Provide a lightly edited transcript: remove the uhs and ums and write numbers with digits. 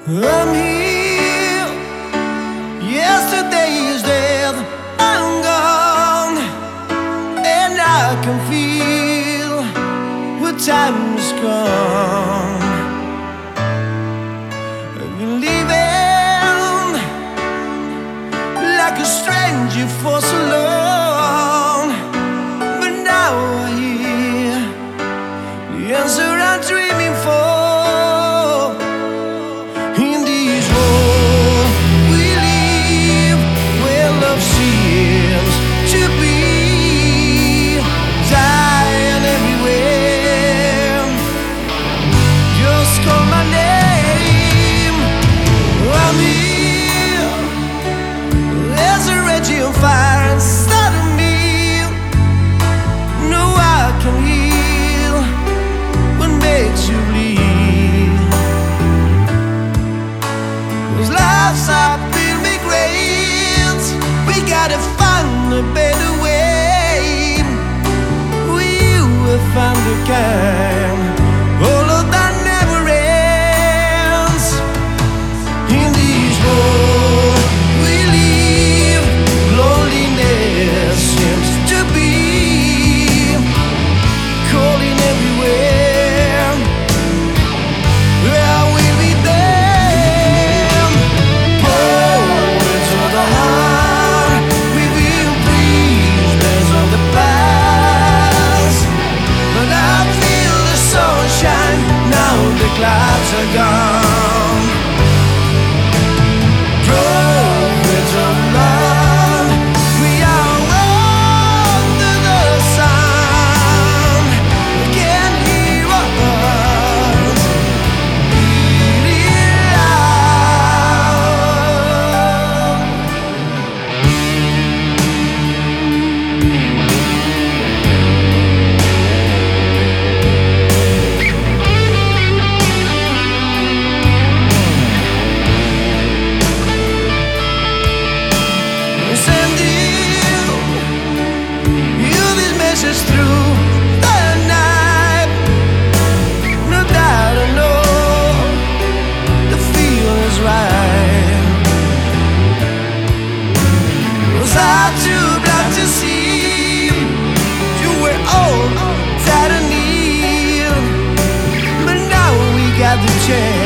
I'm here. Yesterday is dead. I'm gone, and I can feel what time is gone. I've been living like a stranger for so long, but now I hear the answer I'm dreaming for. In this world we live, where love seems to be dying everywhere. Just call my name, I'm here. There's a raging fire inside of me. No, I can heal what makes you bleed. Life's up in big rains. We gotta find a better way. We will find the kind. All of that never ends. In this world we live, loneliness seems to be calling everywhere. I will be there. The clouds are gone. Prophets of love, we are under the sun. Can hear us beating through the night. No doubt I know the feel is right. Was I too blind to see you were all that I need? But now we got the chance.